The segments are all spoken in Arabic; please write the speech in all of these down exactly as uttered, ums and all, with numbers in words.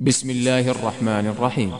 بسم الله الرحمن الرحيم.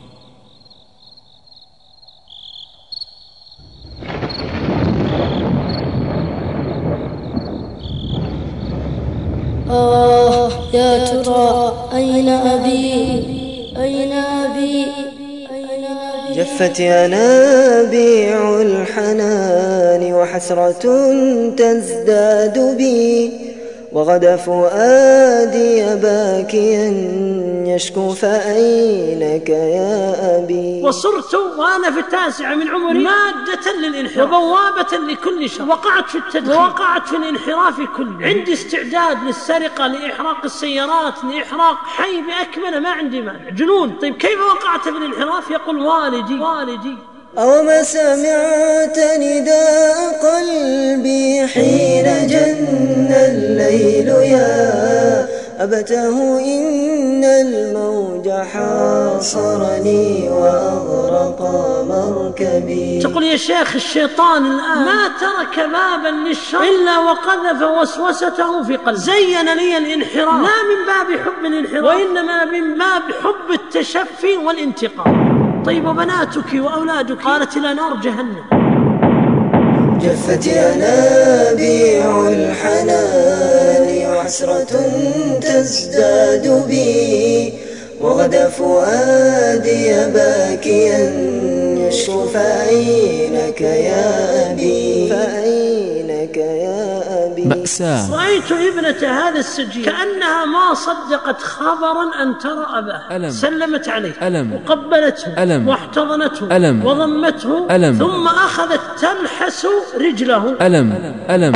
آه يا ترى أين أبي أين أبي أين أبي جفت ينابيع الحنان وحسرة تزداد بي، وغدا فؤادي باكيا يشكو فأينك يا أبي. وصرت وأنا في التاسعة من عمري مادة للانحراف وبوابة لكل شر، وقعت في التدخين ووقعت في الانحراف كله. عندي استعداد للسرقة، لإحراق السيارات، لإحراق حي بأكمله، ما عندي مانع. جنون. طيب كيف وقعت في الانحراف؟ يقول والدي والدي أوما سمعت نداء قلبي حين جن الليل يا أبته إن الموج حاصرني وأغرق مركبي. تقول يا شيخ الشيطان الآن ما ترك بابا للشر إلا وقذف وسوسته في قلبي. زين لي الانحراف لا من باب حب الانحراف، وإنما من باب حب التشفي والانتقام. طيب وبناتك وأولادك؟ قالت إلى نار جهنم. جفت ينابيع الحنان وحسرة تزداد بي، وغدا فؤادي باكيا يشكو فأينك يا أبي فأينك يا أبي. مأساة. رأيت ابنة هذا السجين كأنها ما صدقت خبرا أن ترى أباها. ألم. سلمت عليه ألم. وقبلته ألم. واحتضنته ألم. وضمته ألم. ثم أخذت تلحس رجله. ألم ألم.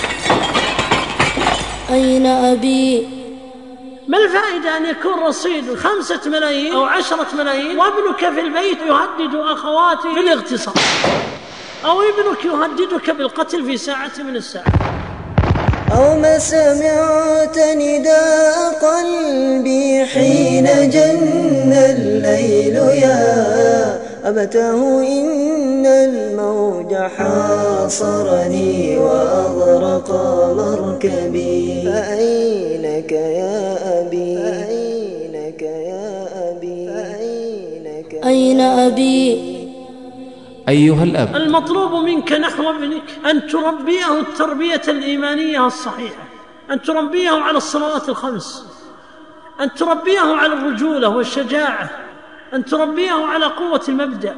أين أبي؟ ما الفائدة أن يكون رصيد خمسة ملايين أو عشرة ملايين وابنك في البيت يهدد أخواتي بالاغتصاب، أو ابنك يهددك بالقتل في ساعة من الساعات؟ أوما سمعت نداء قلبي حين جن الليل يا أبته إن الموج حاصرني وأغرق مركبي. فأينك يا أبي فأينك يا أبي فأينك أين أبي؟ أيها الأب، المطلوب منك نحو ابنك أن تربيه التربية الإيمانية الصحيحة، أن تربيه على الصلوات الخمس، أن تربيه على الرجولة والشجاعة، أن تربيه على قوة المبدأ.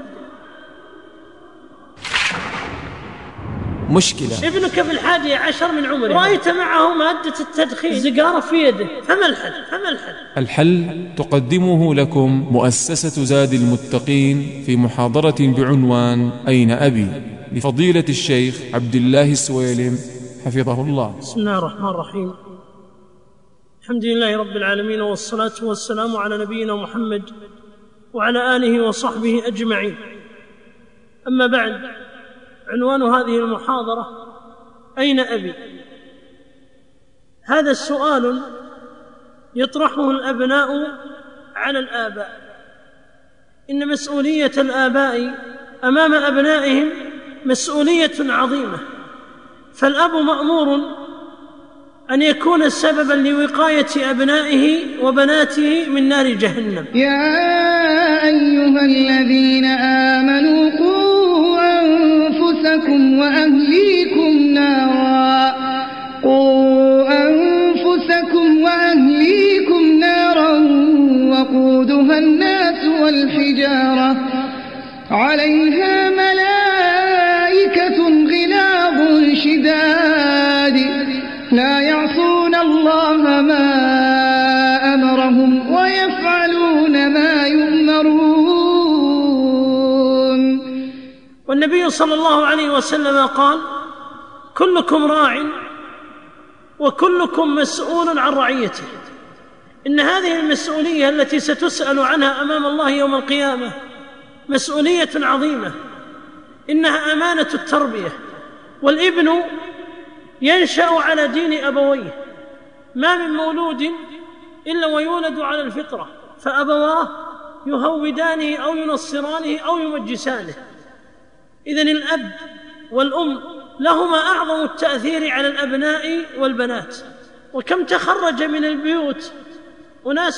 مشكلة. ابنك في الحادي عشر من عمره رأيت معه مادة التدخين، السيجارة في يده، فما الحل؟ فما الحل؟ الحل تقدمه لكم مؤسسة زاد المتقين في محاضرة بعنوان أين أبي لفضيلة الشيخ عبد الله السويلم حفظه الله. بسم الله الرحمن الرحيم. الحمد لله رب العالمين، والصلاة والسلام على نبينا محمد وعلى آله وصحبه أجمعين. أما بعد، عنوان هذه المحاضرة أين أبي؟ هذا السؤال يطرحه الأبناء على الآباء. إن مسؤولية الآباء أمام أبنائهم مسؤولية عظيمة، فالأب مأمور أن يكون سببا لوقاية أبنائه وبناته من نار جهنم. يا أيها الذين آمنوا قوا أنفسكم وأهليكم نارا قوا أنفسكم وأهليكم نارا وقودها الناس والحجارة عليها ملائكة غلاظ شداد لا يعصون الله ما أمرهم ويفعلون ما يؤمرون. والنبي صلى الله عليه وسلم قال: كلكم راع وكلكم مسؤول عن رعيته. إن هذه المسؤولية التي ستسأل عنها أمام الله يوم القيامة مسؤولية عظيمة، إنها أمانة التربية. والابن ينشأ على دين أبويه، ما من مولود إلا ويولد على الفطرة، فأبواه يهودانه أو ينصرانه أو يمجسانه. إذن الأب والأم لهما أعظم التأثير على الأبناء والبنات. وكم تخرج من البيوت أناس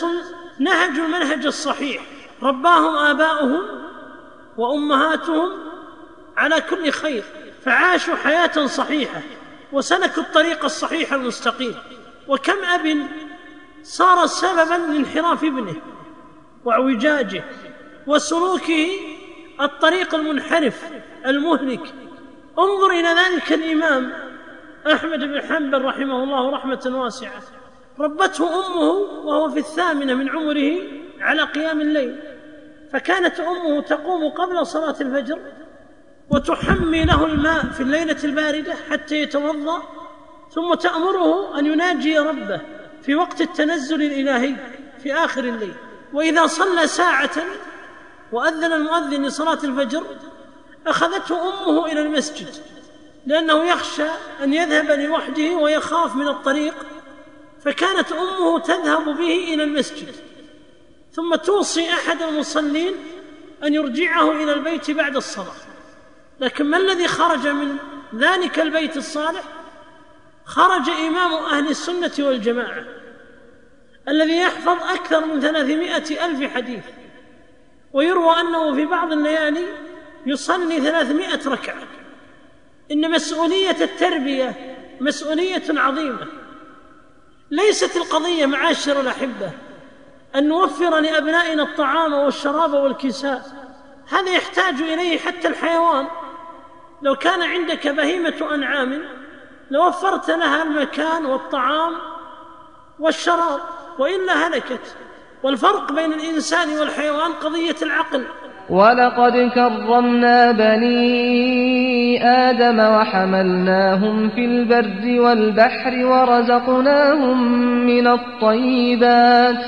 نهجوا المنهج الصحيح، رباهم آباؤهم وأمهاتهم على كل خير، فعاشوا حياة صحيحة وسلكوا الطريق الصحيح المستقيم. وكم أب صار سببا لانحراف ابنه واعوجاجه وسلوكه الطريق المنحرف المهلك. انظر إلى ذلك الإمام أحمد بن حنبل رحمه الله رحمة واسعة، ربته أمه وهو في الثامنة من عمره على قيام الليل، فكانت أمه تقوم قبل صلاة الفجر وتحمي له الماء في الليلة الباردة حتى يتوضأ، ثم تأمره أن يناجي ربه في وقت التنزل الإلهي في آخر الليل. وإذا صلى ساعة وأذن المؤذن لصلاة الفجر أخذته أمه إلى المسجد، لأنه يخشى أن يذهب لوحده ويخاف من الطريق، فكانت أمه تذهب به إلى المسجد، ثم توصي أحد المصلين أن يرجعه إلى البيت بعد الصلاة. لكن ما الذي خرج من ذلك البيت الصالح؟ خرج إمام أهل السنة والجماعة الذي يحفظ أكثر من ثلاثمائة ألف حديث، ويروى أنه في بعض الليالي يصلي ثلاثمائة ركعة. إن مسؤولية التربية مسؤولية عظيمة. ليست القضية معاشر الأحبة أن نوفر لأبنائنا الطعام والشراب والكساء، هذا يحتاج إليه حتى الحيوان. لو كان عندك بهيمة أنعام لوفرت لها المكان والطعام والشراب، وإلا هلكت. والفرق بين الإنسان والحيوان قضية العقل. ولقد كرمنا بني آدم وحملناهم في البر والبحر ورزقناهم من الطيبات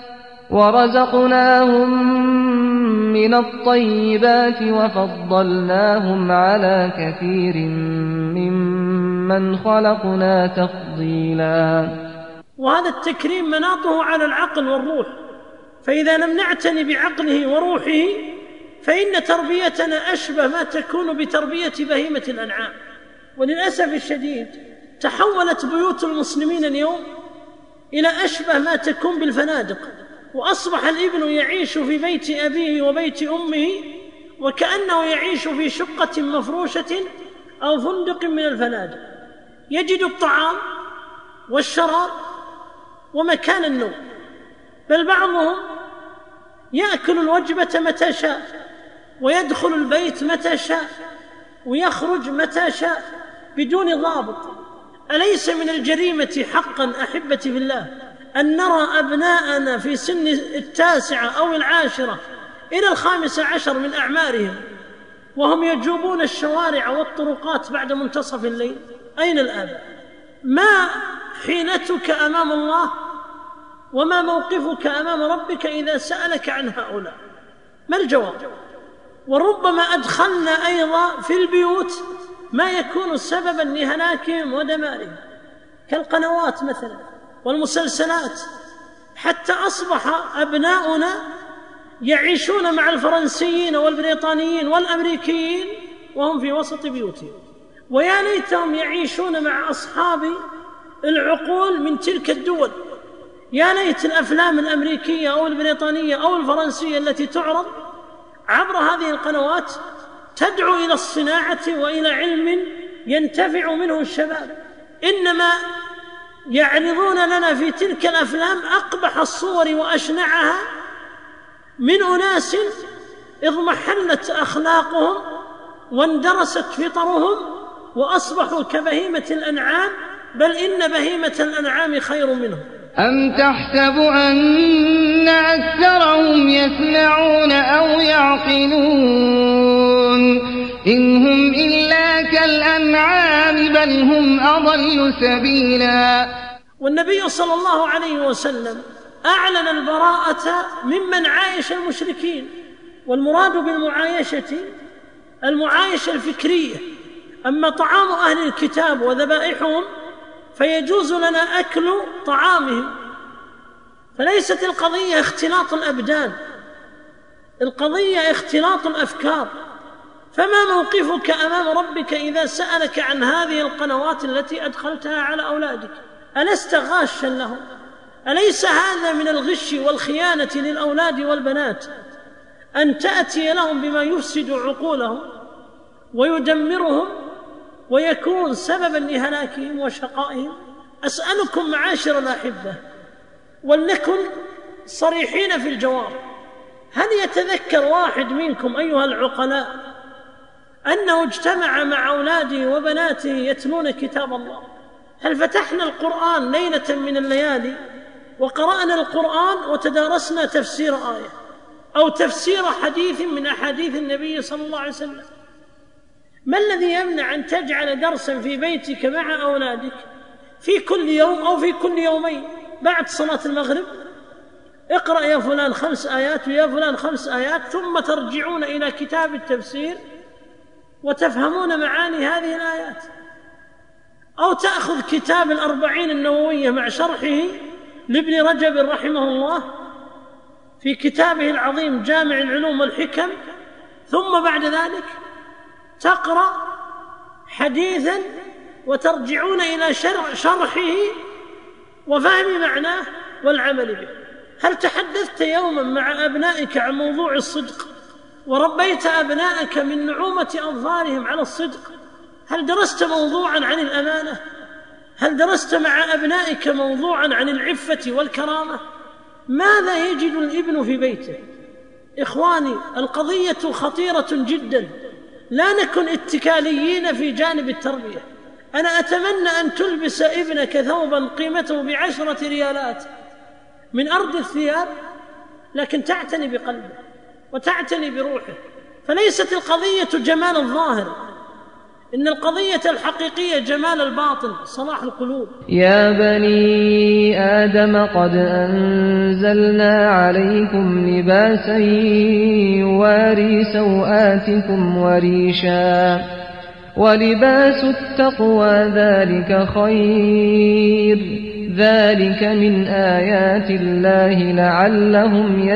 ورزقناهم من الطيبات وفضلناهم على كثير ممن خلقنا تفضيلا. وهذا التكريم مناطه على العقل والروح، فإذا لم نعتني بعقله وروحه فإن تربيتنا أشبه ما تكون بتربية بهيمة الأنعام. وللأسف الشديد تحولت بيوت المسلمين اليوم إلى أشبه ما تكون بالفنادق، وأصبح الابن يعيش في بيت أبيه وبيت أمه وكأنه يعيش في شقة مفروشة أو فندق من الفنادق، يجد الطعام والشراب ومكان النوم، بل بعضهم يأكل الوجبة متى شاء ويدخل البيت متى شاء ويخرج متى شاء بدون ضابط. أليس من الجريمة حقا أحبتي في الله أن نرى أبناءنا في سن التاسعة أو العاشرة إلى الخامسة عشر من أعمارهم وهم يجوبون الشوارع والطرقات بعد منتصف الليل؟ أين الآباء؟ ما حيلتك أمام الله وما موقفك أمام ربك إذا سألك عن هؤلاء؟ ما الجواب؟ وربما أدخلنا أيضا في البيوت ما يكون سببا لهلاكهم ودمارهم كالقنوات مثلا والمسلسلات، حتى أصبح أبناؤنا يعيشون مع الفرنسيين والبريطانيين والأمريكيين وهم في وسط بيوتهم، ويا ليتهم يعيشون مع أصحاب العقول من تلك الدول. يا ليت الأفلام الأمريكية أو البريطانية أو الفرنسية التي تعرض عبر هذه القنوات تدعو إلى الصناعة وإلى علم ينتفع منه الشباب. إنما يعرضون لنا في تلك الأفلام أقبح الصور وأشنعها من أناس اضمحلت أخلاقهم واندرست فطرهم وأصبحوا كبهيمة الأنعام، بل إن بهيمة الأنعام خير منهم. أم تحسب أن أكثرهم يسمعون أو يعقلون إن هم إلا كالأنعام بل هم أضل سبيلا. والنبي صلى الله عليه وسلم أعلن البراءة ممن عايش المشركين، والمراد بالمعايشة المعايشة الفكرية. أما طعام أهل الكتاب وذبائحهم فيجوز لنا أكل طعامهم، فليست القضية اختلاط الأبدان، القضية اختلاط الأفكار. فما موقفك أمام ربك إذا سألك عن هذه القنوات التي أدخلتها على أولادك؟ ألست غاشا لهم؟ أليس هذا من الغش والخيانة للأولاد والبنات أن تأتي لهم بما يفسد عقولهم ويدمرهم ويكون سببا لهلاكهم وشقائهم؟ أسألكم معاشر الأحبة، ولنكن صريحين في الجواب، هل يتذكر واحد منكم أيها العقلاء أنه اجتمع مع أولاده وبناته يتلون كتاب الله؟ هل فتحنا القرآن ليلة من الليالي وقرأنا القرآن وتدارسنا تفسير آية أو تفسير حديث من أحاديث النبي صلى الله عليه وسلم؟ ما الذي يمنع أن تجعل درسا في بيتك مع أولادك في كل يوم أو في كل يومين بعد صلاة المغرب؟ اقرأ يا فلان خمس آيات ويا فلان خمس آيات، ثم ترجعون إلى كتاب التفسير وتفهمون معاني هذه الآيات. أو تأخذ كتاب الأربعين النووية مع شرحه لابن رجب رحمه الله في كتابه العظيم جامع العلوم والحكم، ثم بعد ذلك تقرأ حديثا وترجعون إلى شرحه وفهم معناه والعمل به. هل تحدثت يوما مع أبنائك عن موضوع الصدق وربيت أبنائك من نعومة أظفارهم على الصدق؟ هل درست موضوعا عن الأمانة؟ هل درست مع أبنائك موضوعا عن العفة والكرامة؟ ماذا يجد الابن في بيته؟ إخواني، القضية خطيرة جدا، لا نكن اتكاليين في جانب التربية. أنا أتمنى أن تلبس ابنك ثوبا قيمته بعشرة ريالات من أرض الثياب، لكن تعتني بقلبه وتعتني بروحه. فليست القضية جمال الظاهر، إن القضية الحقيقية جمال الباطن، صلاح القلوب. يا بني آدم قد أنزلنا عليكم لباسا يواري سوآتكم وريشا ولباس التقوى ذلك خير ذلك من آيات الله لعلهم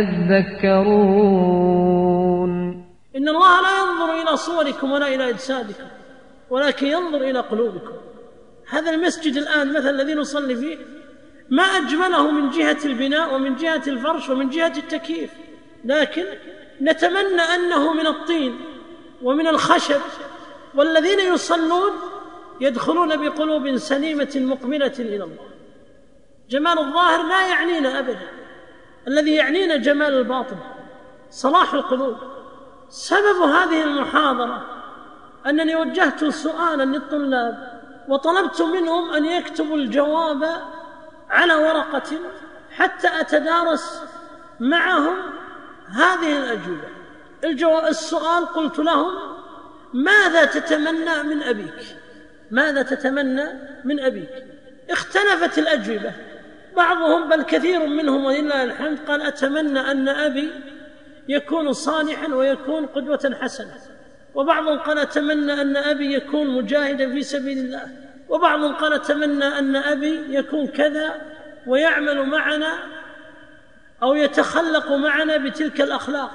يذكرون. إن الله لا ينظر إلى صوركم ولا إلى أجسادكم ولكن ينظر إلى قلوبكم. هذا المسجد الآن مثل الذي نصلي فيه ما أجمله من جهة البناء ومن جهة الفرش ومن جهة التكييف، لكن نتمنى أنه من الطين ومن الخشب، والذين يصلون يدخلون بقلوب سليمة مقبلة إلى الله. جمال الظاهر لا يعنينا أبدا، الذي يعنينا جمال الباطن، صلاح القلوب. سبب هذه المحاضرة أنني وجهت سؤالا للطلاب وطلبت منهم أن يكتبوا الجواب على ورقة حتى أتدارس معهم هذه الأجوبة. الجواب السؤال قلت لهم: ماذا تتمنى من أبيك؟ ماذا تتمنى من أبيك؟ اختلفت الأجوبة، بعضهم بل كثير منهم ولله الحمد قال: أتمنى أن أبي يكون صالحا ويكون قدوة حسنة، وبعضهم قال: أتمنى أن أبي يكون مجاهدا في سبيل الله، وبعضهم قال: أتمنى أن أبي يكون كذا ويعمل معنا أو يتخلق معنا بتلك الأخلاق.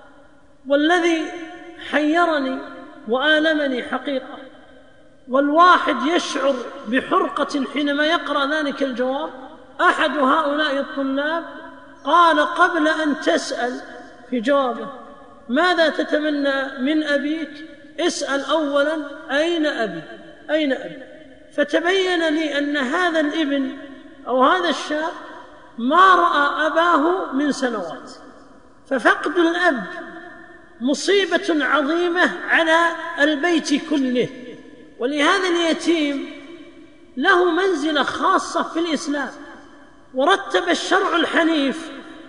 والذي حيرني وآلمني حقيقة، والواحد يشعر بحرقة حينما يقرأ ذلك الجواب، أحد هؤلاء الطلاب قال قبل أن تسأل في جوابه ماذا تتمنى من أبيك، اسأل أولا أين أبي؟ أين أبي؟ فتبين لي أن هذا الابن أو هذا الشاب ما رأى أباه من سنوات. ففقد الأب مصيبة عظيمة على البيت كله، ولهذا اليتيم له منزلة خاصة في الإسلام. ورتب الشرع الحنيف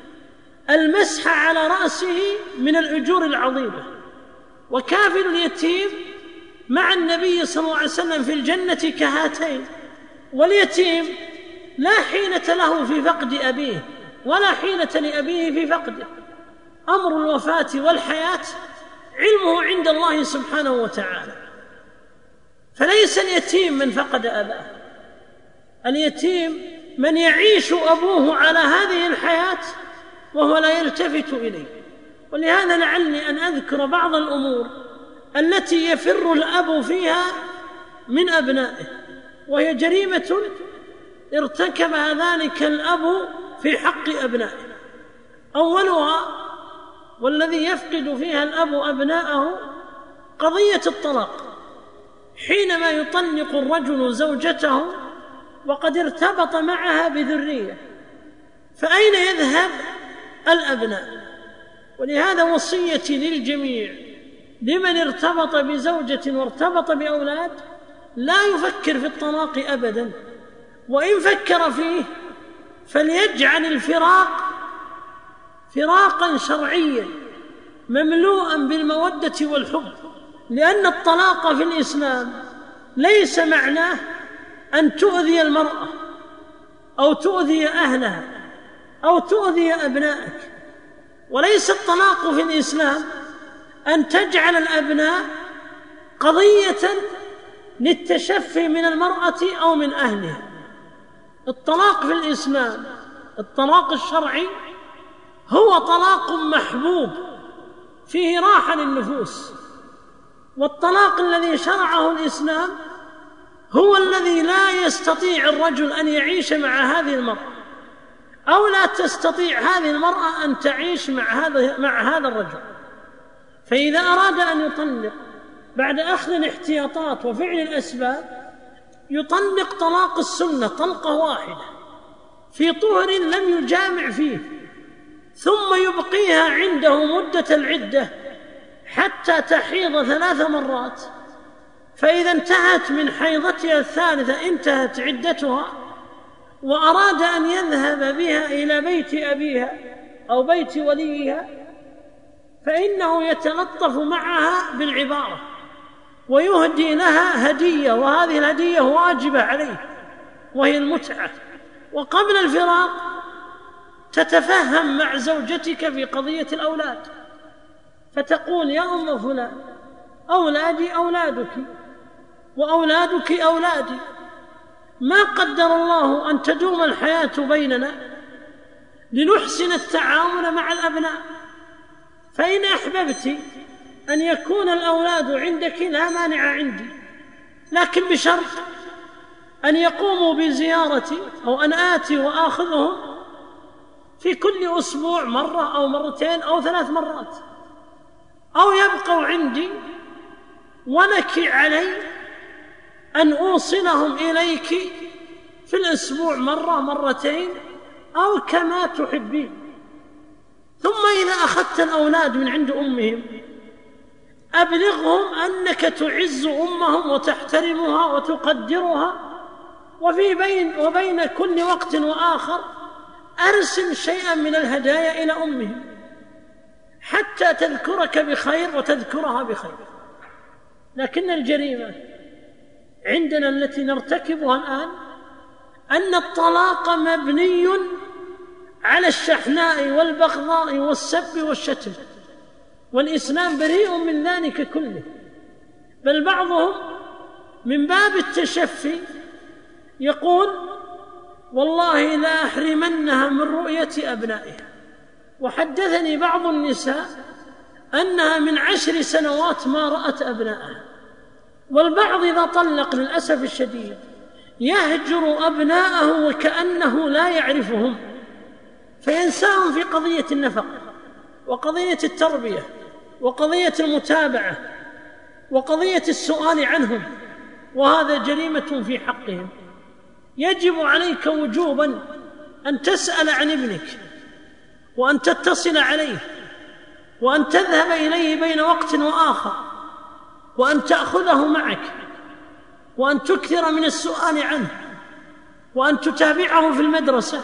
المسح على رأسه من الأجور العظيمة، وكافل اليتيم مع النبي صلى الله عليه وسلم في الجنة كهاتين. واليتيم لا حيلة له في فقد أبيه ولا حيلة لأبيه في فقده. أمر الوفاة والحياة علمه عند الله سبحانه وتعالى. فليس اليتيم من فقد أباه، اليتيم من يعيش أبوه على هذه الحياة وهو لا يلتفت إليه. ولهذا لعلي أن أذكر بعض الأمور التي يفر الأب فيها من أبنائه، وهي جريمة ارتكب ذلك الأب في حق أبنائه. أولها والذي يفقد فيها الأب أبناءه قضية الطلاق، حينما يطلق الرجل زوجته وقد ارتبط معها بذرية، فأين يذهب الأبناء؟ ولهذا وصيتي للجميع لمن ارتبط بزوجة وارتبط بأولاد لا يفكر في الطلاق أبدا، وإن فكر فيه فليجعل الفراق فراقا شرعيا مملوءا بالمودة والحب، لأن الطلاق في الإسلام ليس معناه أن تؤذي المرأة أو تؤذي أهلها أو تؤذي أبنائك، وليس الطلاق في الإسلام أن تجعل الأبناء قضية للتشفي من المرأة أو من أهلها. الطلاق في الإسلام، الطلاق الشرعي، هو طلاق محبوب فيه راحة للنفوس، والطلاق الذي شرعه الإسلام هو الذي لا يستطيع الرجل أن يعيش مع هذه المرأة، أو لا تستطيع هذه المرأة أن تعيش مع هذا مع هذا الرجل. فإذا أراد أن يطلق بعد أخذ الاحتياطات وفعل الأسباب يطلق طلاق السنة طلقة واحدة في طهر لم يجامع فيه، ثم يبقيها عنده مدة العدة حتى تحيض ثلاث مرات، فإذا انتهت من حيضتها الثالثة انتهت عدتها، وأراد أن يذهب بها إلى بيت أبيها أو بيت وليها فإنه يتلطف معها بالعبارة ويهدي لها هدية، وهذه الهدية واجبة عليه وهي المتعة. وقبل الفراق تتفهم مع زوجتك في قضية الأولاد، فتقول: يا أم فلان، أولادي أولادك وأولادك أولادي، ما قدر الله أن تدوم الحياة بيننا لنحسن التعامل مع الأبناء، فإن أحببت أن يكون الأولاد عندك لا مانع عندي، لكن بشرط أن يقوموا بزيارتي أو أن آتي وآخذهم في كل أسبوع مرة أو مرتين أو ثلاث مرات، أو يبقوا عندي ولك علي أن أوصلهم إليك في الأسبوع مرة مرتين أو كما تحبين. ثم إذا أخذت الأولاد من عند أمهم أبلغهم أنك تعز أمهم وتحترمها وتقدرها، وفي بين وبين كل وقت وآخر أرسل شيئا من الهدايا إلى أمهم حتى تذكرك بخير وتذكرها بخير. لكن الجريمة عندنا التي نرتكبها الآن أن الطلاق مبني على الشحناء والبغضاء والسب والشتم، والإسلام بريء من ذلك كله، بل بعضهم من باب التشفي يقول: والله لا أحرمنها من رؤية أبنائها. وحدثني بعض النساء أنها من عشر سنوات ما رأت أبنائها. والبعض إذا طلق للأسف الشديد يهجر أبناءه وكأنه لا يعرفهم، فينساهم في قضية النفقة وقضية التربية وقضية المتابعة وقضية السؤال عنهم، وهذا جريمة في حقهم. يجب عليك وجوبا أن تسأل عن ابنك وأن تتصل عليه وأن تذهب إليه بين وقت وآخر وأن تأخذه معك وأن تكثر من السؤال عنه وأن تتابعه في المدرسة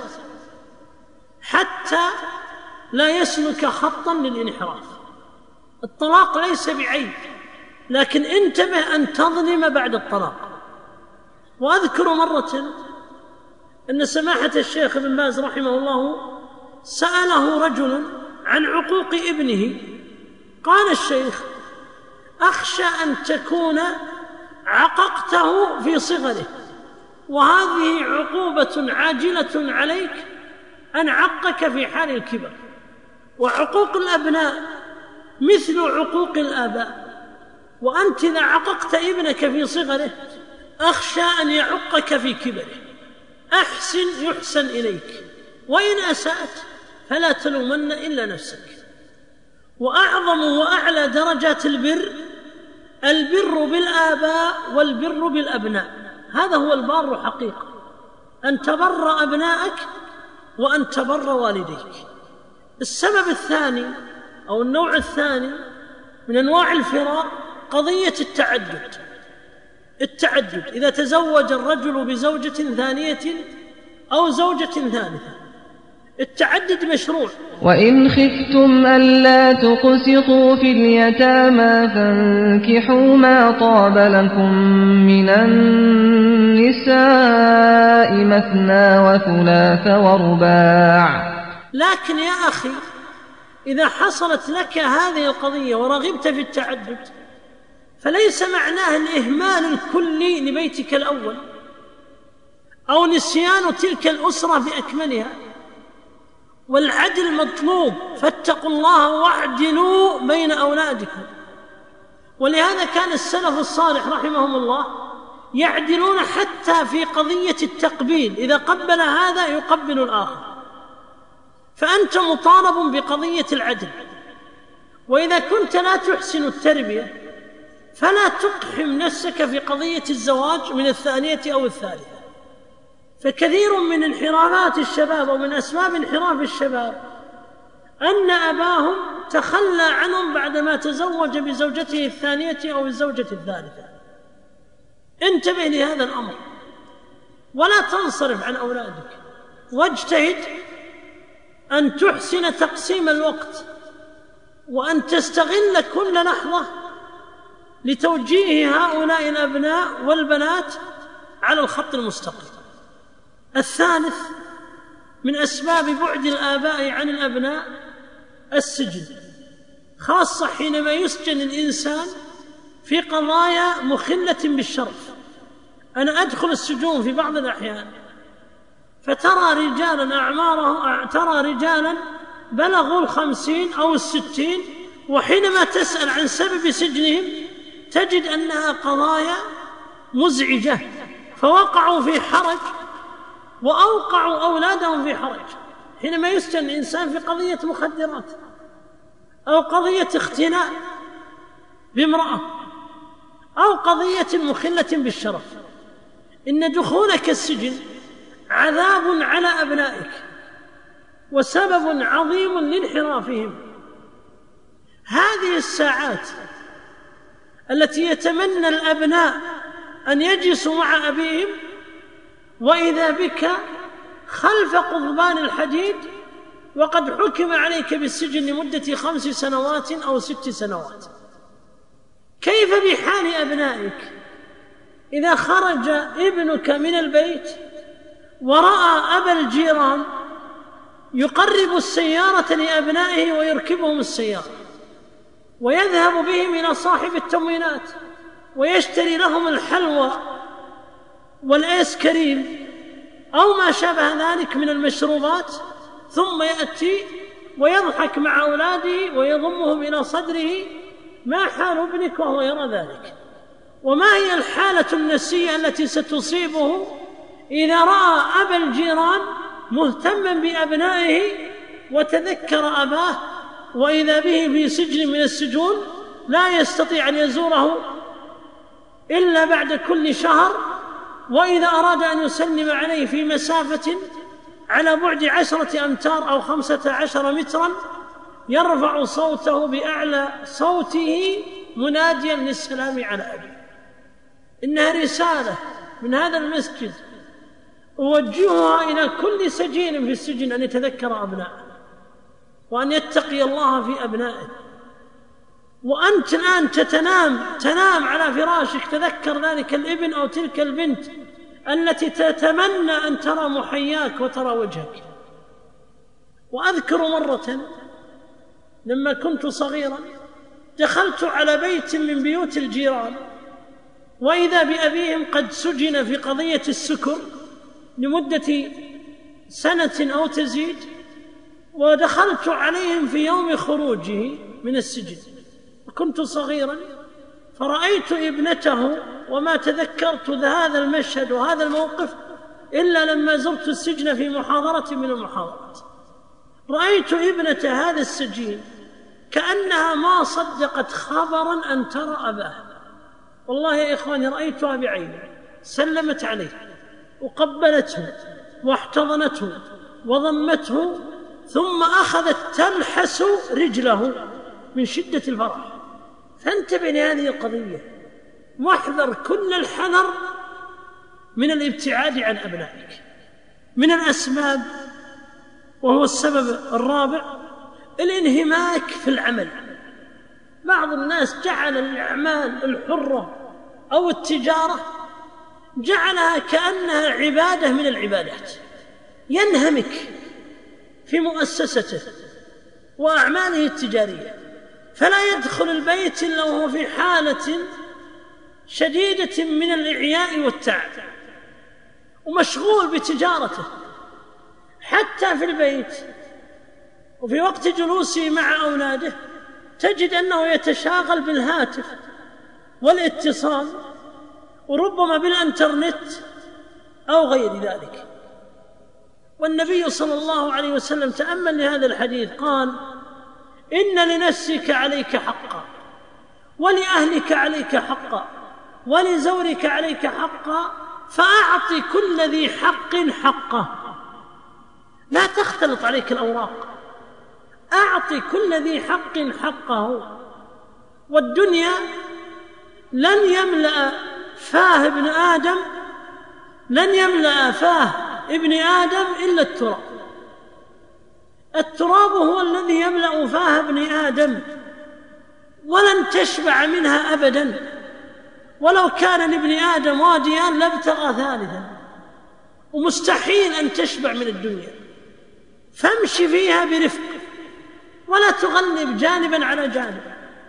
حتى لا يسلك خطا للانحراف. الطلاق ليس بعيب، لكن انتبه أن تظلم بعد الطلاق. وأذكر مرة أن سماحة الشيخ ابن باز رحمه الله سأله رجل عن عقوق ابنه، قال الشيخ: أخشى أن تكون عققته في صغره، وهذه عقوبة عاجلة عليك أن عقك في حال الكبر. وعقوق الأبناء مثل عقوق الآباء، وأنت إذا عققت ابنك في صغره أخشى أن يعقك في كبره. أحسن يحسن إليك، وإن أسأت فلا تلومن إلا نفسك. وأعظم وأعلى درجات البر البر بالآباء والبر بالأبناء، هذا هو البار حقيقة، أن تبر أبنائك وأن تبر والديك. السبب الثاني أو النوع الثاني من أنواع الفراق قضية التعدد. التعدد إذا تزوج الرجل بزوجة ثانية أو زوجة ثالثة، التعدد مشروع. وإن خفتم ألا تقسطوا في اليتامى فانكحوا ما طاب لكم من النساء مثنى وثلاث ورباع. لكن يا أخي إذا حصلت لك هذه القضية ورغبت في التعدد فليس معناه الإهمال الكلي لبيتك الأول أو نسيان تلك الأسرة بأكملها، والعدل مطلوب، فاتقوا الله واعدلوا بين أولادكم. ولهذا كان السلف الصالح رحمهم الله يعدلون حتى في قضية التقبيل، إذا قبل هذا يقبل الآخر، فأنت مطالب بقضية العدل. وإذا كنت لا تحسن التربية فلا تقحم نفسك في قضية الزواج من الثانية أو الثالثة. فكثير من انحرافات الشباب ومن أسباب انحراف الشباب أن أباهم تخلى عنهم بعدما تزوج بزوجته الثانية أو الزوجة الثالثة. انتبه لهذا الأمر ولا تنصرف عن أولادك، واجتهد أن تحسن تقسيم الوقت وأن تستغل كل لحظة لتوجيه هؤلاء الأبناء والبنات على الخط المستقيم. الثالث من أسباب بعد الآباء عن الأبناء السجن، خاصة حينما يسجن الإنسان في قضايا مخلة بالشرف. أنا أدخل السجون في بعض الأحيان فترى رجالا أعماره ترى رجالا بلغوا الخمسين أو الستين، وحينما تسأل عن سبب سجنهم تجد أنها قضايا مزعجة، فوقعوا في حرج وأوقعوا أولادهم في حرج. حينما يسجن الإنسان في قضية مخدرات أو قضية اختناء بامرأة أو قضية مخلة بالشرف، إن دخولك السجن عذاب على أبنائك وسبب عظيم لانحرافهم. هذه الساعات التي يتمنى الأبناء أن يجلسوا مع أبيهم وإذا بك خلف قضبان الحديد وقد حكم عليك بالسجن لمدة خمس سنوات أو ست سنوات. كيف بحال أبنائك إذا خرج ابنك من البيت ورأى أبا الجيران يقرب السيارة لأبنائه ويركبهم السيارة ويذهب بهم إلى صاحب التموينات ويشتري لهم الحلوى والآيس كريم أو ما شابه ذلك من المشروبات، ثم يأتي ويضحك مع أولاده ويضمهم إلى صدره؟ ما حال ابنك وهو يرى ذلك؟ وما هي الحالة النفسية التي ستصيبه إذا رأى أبا الجيران مهتما بأبنائه وتذكر أباه وإذا به في سجن من السجون لا يستطيع أن يزوره إلا بعد كل شهر، وإذا أراد أن يسلم عليه في مسافة على بعد عشرة أمتار أو خمسة عشر مترا يرفع صوته بأعلى صوته مناديا للسلام على أبيه. إنها رسالة من هذا المسجد أوجهها إلى كل سجين في السجن أن يتذكر أبنائه وأن يتقي الله في أبنائه. وأنت الآن تتنام تنام على فراشك تذكر ذلك الابن أو تلك البنت التي تتمنى أن ترى محياك وترى وجهك. وأذكر مرة لما كنت صغيرا دخلت على بيت من بيوت الجيران وإذا بأبيهم قد سجن في قضية السكر لمدة سنة أو تزيد، ودخلت عليهم في يوم خروجه من السجن وكنت صغيرا فرأيت ابنته وما تذكرت هذا المشهد وهذا الموقف إلا لما زرت السجن في محاضرة من المحاضرات رأيت ابنة هذا السجين كأنها ما صدقت خبرا أن ترى أباها. والله يا إخواني رأيتها بعيني، سلمت عليه وقبلته واحتضنته وضمته، ثم أخذت تلحس رجله من شدة الفرح. فانتبه لهذه القضية، واحذر كل الحذر من الابتعاد عن أبنائك. من الأسباب، وهو السبب الرابع، الانهماك في العمل. بعض الناس جعل الأعمال الحرة أو التجارة جعلها كأنها عبادة من العبادات، ينهمك في مؤسسته وأعماله التجارية، فلا يدخل البيت إلا وهو في حالة شديدة من الإعياء والتعب ومشغول بتجارته. حتى في البيت وفي وقت جلوسه مع أولاده تجد أنه يتشاغل بالهاتف والاتصال وربما بالإنترنت أو غير ذلك. والنبي صلى الله عليه وسلم تأمل لهذا الحديث قال: إن لنفسك عليك حقا، ولأهلك عليك حقا، ولزورك عليك حقا، فأعط كل ذي حق حقه. لا تختلط عليك الأوراق، أعط كل ذي حق حقه. والدنيا لن يملأ فاه ابن آدم لن يملأ فاه ابن آدم إلا التراب. التراب هو الذي يملأ فاه ابن آدم، ولن تشبع منها أبدا. ولو كان لابن آدم واديان لابتغى ثالثا، ومستحيل أن تشبع من الدنيا. فامشي فيها برفق ولا تغلب جانبا على جانب.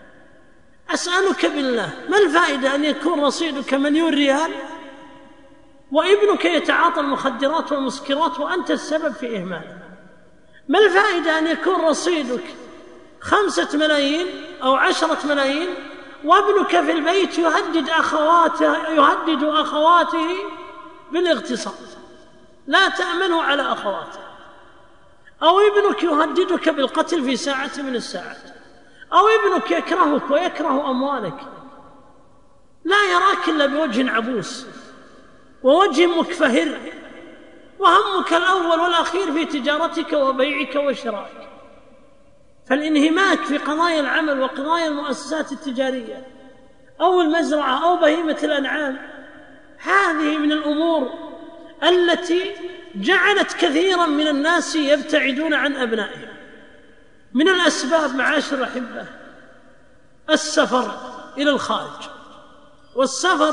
أسألك بالله، ما الفائدة أن يكون رصيدك مليون ريال وابنك يتعاطى المخدرات والمسكرات وأنت السبب في إهماله؟ ما الفائدة أن يكون رصيدك خمسة ملايين أو عشرة ملايين وابنك في البيت يهدد أخواته يهدد أخواته بالاغتصاب، لا تأمنه على أخواته، أو ابنك يهددك بالقتل في ساعة من الساعات، أو ابنك يكرهك ويكره أموالك، لا يراك إلا بوجه عبوس ووجه مكفهر، وهمك الأول والأخير في تجارتك وبيعك وشرائك. فالانهماك في قضايا العمل وقضايا المؤسسات التجارية أو المزرعة أو بهيمة الأنعام، هذه من الأمور التي جعلت كثيرا من الناس يبتعدون عن أبنائهم. من الأسباب معاشر الأحبة السفر إلى الخارج، والسفر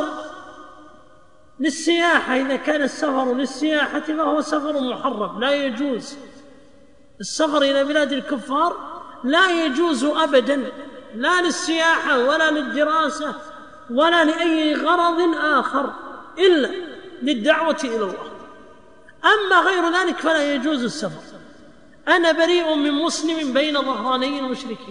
للسياحة. إذا كان السفر للسياحة فهو سفر محرم، لا يجوز. السفر إلى بلاد الكفار لا يجوز أبدا، لا للسياحة ولا للدراسة ولا لأي غرض آخر إلا للدعوة إلى الله. أما غير ذلك فلا يجوز السفر. أنا بريء من مسلم بين ظهراني المشركين.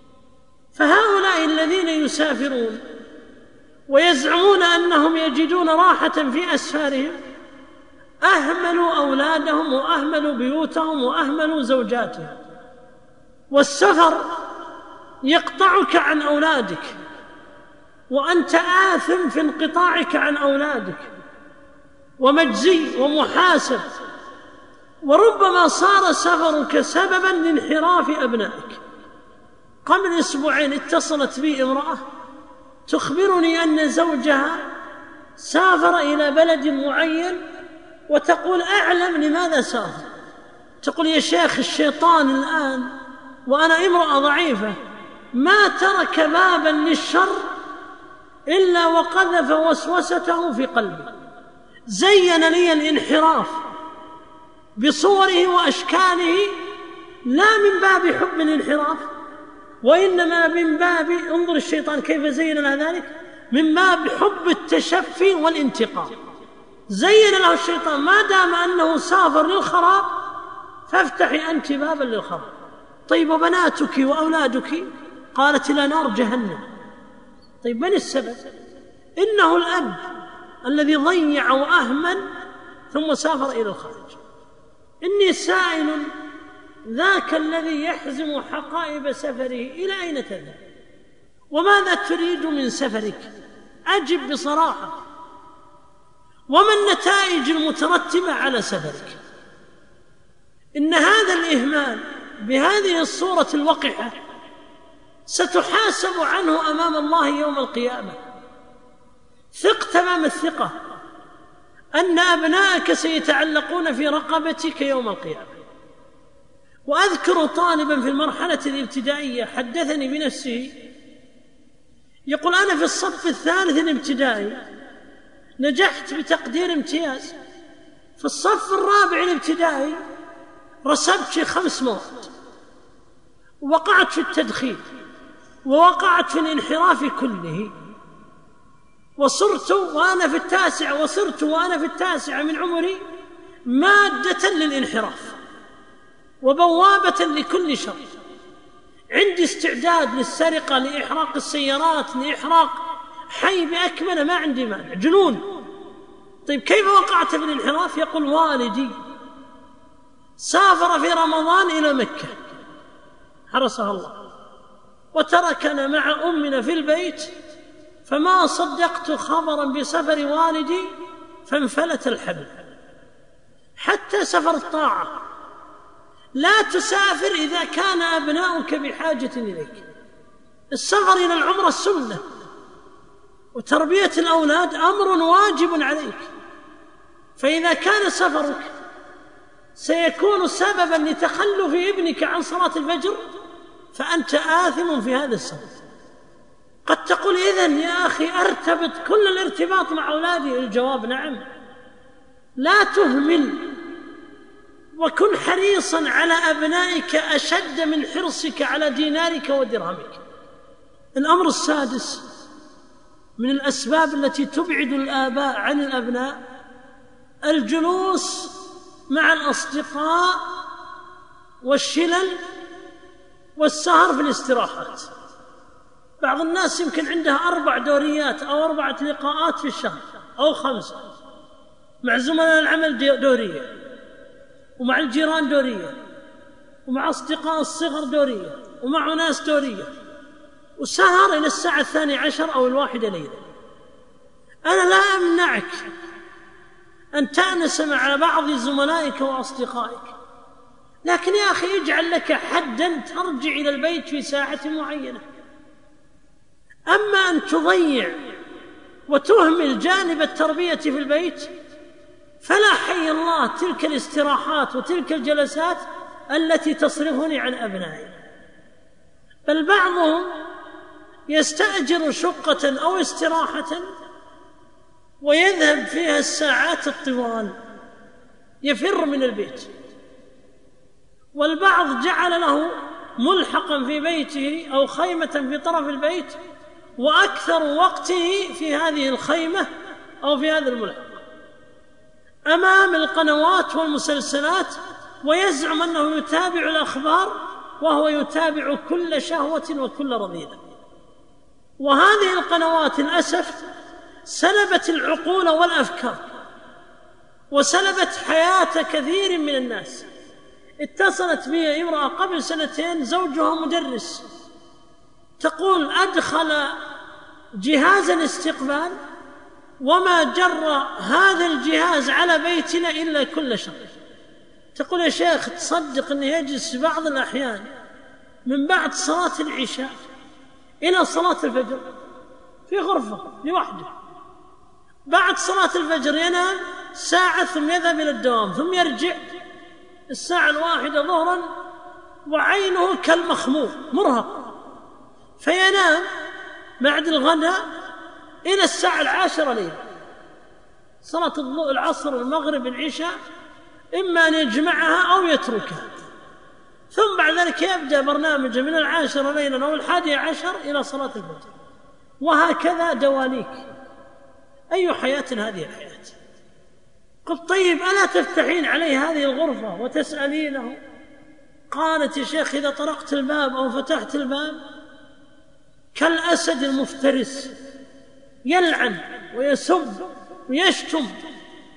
فهؤلاء الذين يسافرون ويزعمون أنهم يجدون راحة في أسفارهم أهملوا أولادهم وأهملوا بيوتهم وأهملوا زوجاتهم. والسفر يقطعك عن أولادك، وأنت آثم في انقطاعك عن أولادك ومجزي ومحاسب. وربما صار سفرك سببا لانحراف أبنائك. قبل أسبوعين اتصلت بي امرأة تخبرني أن زوجها سافر إلى بلد معين، وتقول أعلم لماذا سافر. تقول: يا شيخ الشيطان الآن وأنا امرأة ضعيفة ما ترك بابا للشر إلا وقذف وسوسته في قلبي، زين لي الانحراف بصوره وأشكاله، لا من باب حب الانحراف، وإنما من باب، انظر الشيطان كيف زين لها ذلك، من باب حب التشفي والانتقام. زين له الشيطان ما دام أنه سافر للخراب فافتحي أنت بابا للخراب. طيب وبناتك وأولادك؟ قالت: إلى نار جهنم. طيب من السبب؟ إنه الأب الذي ضيع وأهمل ثم سافر إلى الخارج. إني سائل ذاك الذي يحزم حقائب سفره إلى أين تذهب؟ وماذا تريد من سفرك؟ أجب بصراحة. وما النتائج المترتبة على سفرك؟ إن هذا الإهمال بهذه الصورة الوقحة ستحاسب عنه أمام الله يوم القيامة. ثق تمام الثقة أن أبنائك سيتعلقون في رقبتك يوم القيامة. وأذكر طالبا في المرحلة الابتدائية حدثني بنفسه يقول: أنا في الصف الثالث الابتدائي نجحت بتقدير امتياز، في الصف الرابع الابتدائي رسبت في خمس مواد، ووقعت في التدخين، ووقعت في الانحراف كله، وصرت وأنا في التاسع وصرت وأنا في التاسع من عمري مادة للانحراف وبوابة لكل شر. عندي استعداد للسرقة، لإحراق السيارات، لإحراق حي بأكمله، ما عندي مانع، جنون. طيب كيف وقعت في الانحراف؟ يقول: والدي سافر في رمضان إلى مكة حرسها الله، وتركنا مع أمنا في البيت، فما صدقت خبرا بسفر والدي فانفلت الحبل. حتى سفر الطاعة لا تسافر إذا كان أبناؤك بحاجة إليك. السفر إلى العمرة السنة، وتربية الأولاد أمر واجب عليك. فإذا كان سفرك سيكون سببا لتخلف ابنك عن صلاة الفجر فأنت آثم في هذا السفر. قد تقول: إذن يا أخي أرتبط كل الارتباط مع أولادي؟ الجواب: نعم. لا تهمل، وكن حريصا على أبنائك أشد من حرصك على دينارك ودرهمك. الأمر السادس من الأسباب التي تبعد الآباء عن الأبناء الجلوس مع الأصدقاء والشلل والسهر في الاستراحات. بعض الناس يمكن عندها أربع دوريات أو أربعة لقاءات في الشهر أو خمسة، مع زملاء العمل دورية، ومع الجيران دورية، ومع أصدقاء الصغر دورية، ومع ناس دورية، وسهر إلى الساعة الثانية عشر أو الواحدة ليلة. أنا لا أمنعك أن تأنس مع بعض زملائك وأصدقائك، لكن يا أخي اجعل لك حداً ترجع إلى البيت في ساعة معينة. أما أن تضيع وتهمل جانب التربية في البيت فلا حي الله تلك الاستراحات وتلك الجلسات التي تصرفني عن أبنائي. بل بعضهم يستأجر شقة أو استراحة ويذهب فيها الساعات الطوال، يفر من البيت. والبعض جعل له ملحقا في بيته أو خيمة في طرف البيت، وأكثر وقته في هذه الخيمة أو في هذا الملحق أمام القنوات والمسلسلات، ويزعم أنه يتابع الأخبار وهو يتابع كل شهوة وكل رذيلة. وهذه القنوات للأسف سلبت العقول والأفكار وسلبت حياة كثير من الناس. اتصلت بي امرأة قبل سنتين زوجها مدرس، تقول: أدخل جهاز الاستقبال وما جر هذا الجهاز على بيتنا إلا كل شر. تقول: يا شيخ تصدق أنه يجلس بعض الأحيان من بعد صلاة العشاء إلى صلاة الفجر في غرفة لوحده، بعد صلاة الفجر ينام ساعة ثم يذهب إلى الدوام ثم يرجع الساعة الواحدة ظهرا وعينه كالمخمور مرهق، فينام بعد الغداء إلى الساعة العاشرة ليلا، صلاة العصر المغرب العشاء إما أن يجمعها أو يتركها، ثم بعد ذلك يبدأ برنامجه من العاشرة ليلا أو الحادية عشر إلى صلاة الفجر، وهكذا دواليك. أي حياة هذه الحياة؟ قلت: طيب ألا تفتحين عليه هذه الغرفة وتسألينه؟ قالت: يا شيخ إذا طرقت الباب أو فتحت الباب كالأسد المفترس، يلعن ويسب ويشتم،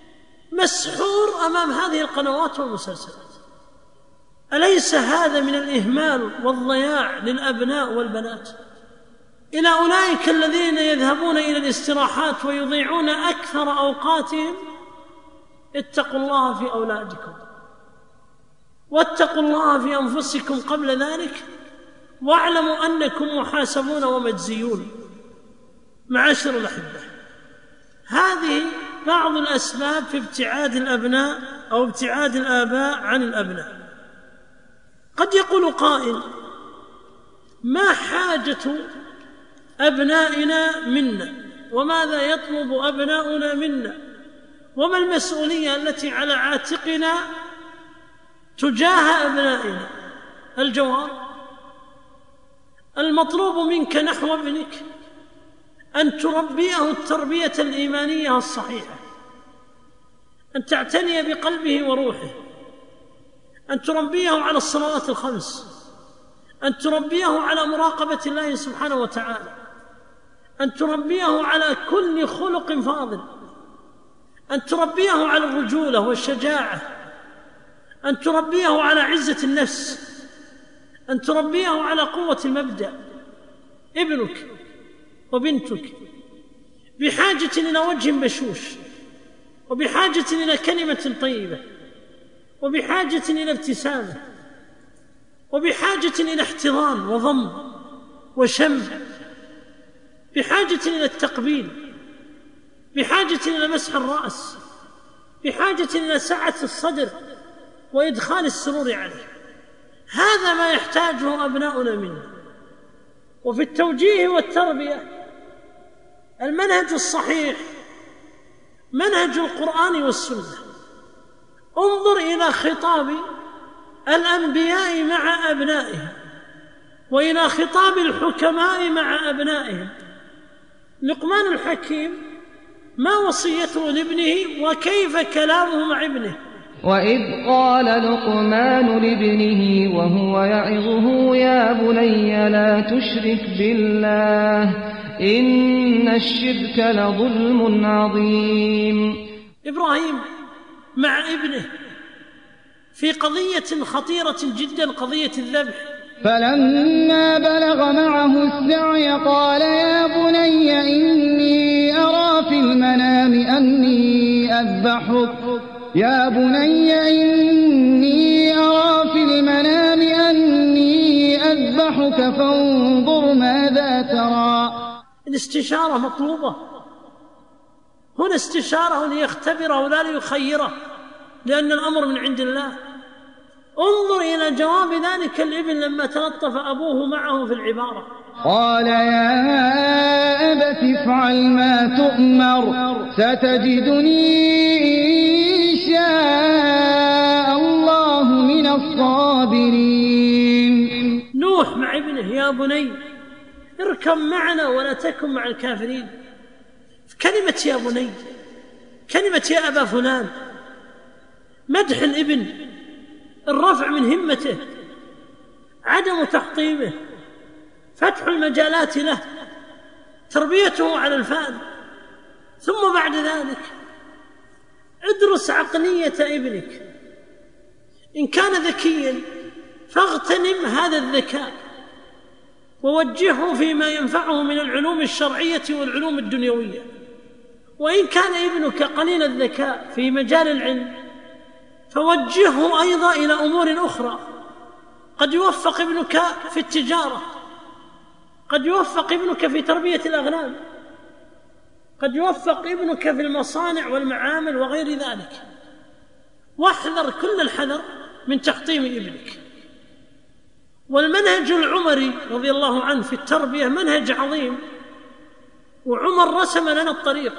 مسحور أمام هذه القنوات والمسلسلات. أليس هذا من الإهمال والضياع للأبناء والبنات؟ إلى أولئك الذين يذهبون إلى الاستراحات ويضيعون أكثر أوقاتهم، اتقوا الله في أولادكم واتقوا الله في أنفسكم قبل ذلك، واعلموا أنكم محاسبون ومجزيون. معاشر الأحبة، هذه بعض الأسباب في ابتعاد الأبناء أو ابتعاد الآباء عن الأبناء. قد يقول قائل: ما حاجة أبنائنا منا؟ وماذا يطلب أبناؤنا منا؟ وما المسؤولية التي على عاتقنا تجاه أبنائنا؟ الجواب: المطلوب منك نحو ابنك أن تربيه التربية الإيمانية الصحيحة، أن تعتني بقلبه وروحه، أن تربيه على الصلوات الخمس، أن تربيه على مراقبة الله سبحانه وتعالى، أن تربيه على كل خلق فاضل، أن تربيه على الرجولة والشجاعة، أن تربيه على عزة النفس، أن تربيه على قوة المبدأ. ابنك وبنتك بحاجة إلى وجه بشوش، وبحاجة إلى كلمة طيبة، وبحاجة إلى ابتسامة، وبحاجة إلى احتضان وضم وشم، بحاجة إلى التقبيل، بحاجة إلى مسح الرأس، بحاجة إلى سعة الصدر وإدخال السرور عليه. هذا ما يحتاجه أبناؤنا منا. وفي التوجيه والتربية المنهج الصحيح منهج القرآن والسنة. انظر إلى خطاب الأنبياء مع أبنائهم، وإلى خطاب الحكماء مع أبنائهم. لقمان الحكيم ما وصيته لابنه وكيف كلامه مع ابنه؟ وإذ قال لقمان لابنه وهو يعظه يا بني لا تشرك بالله إن الشرك لظلم عظيم. إبراهيم مع ابنه في قضية خطيرة جدا، قضية الذبح. فلما بلغ معه السعي قال يا بني إني أرى في المنام أني أذبحك يا بني إني أرى في المنام أني أذبحك فانظر ماذا ترى. الاستشارة مطلوبة هنا، استشارة ليختبره لا ليخيره، لأن الأمر من عند الله. انظر إلى جواب ذلك الابن لما تلطف أبوه معه في العبارة. قال يا أبت افعل ما تؤمر ستجدني إن شاء الله من الصابرين. نوح مع ابنه يا بني اركب معنا ولا تكن مع الكافرين. كلمة يا بني، كلمة يا أبا فلان، مدح الابن، الرفع من همته، عدم تحطيمه، فتح المجالات له، تربيته على الفهم. ثم بعد ذلك ادرس عقلية ابنك، إن كان ذكيا فاغتنم هذا الذكاء ووجهه فيما ينفعه من العلوم الشرعية والعلوم الدنيوية. وإن كان ابنك قليل الذكاء في مجال العلم فوجهه أيضا إلى أمور أخرى. قد يوفق ابنك في التجارة، قد يوفق ابنك في تربية الأغنام، قد يوفق ابنك في المصانع والمعامل وغير ذلك. واحذر كل الحذر من تحطيم ابنك. والمنهج العمري رضي الله عنه في التربية منهج عظيم، وعمر رسم لنا الطريق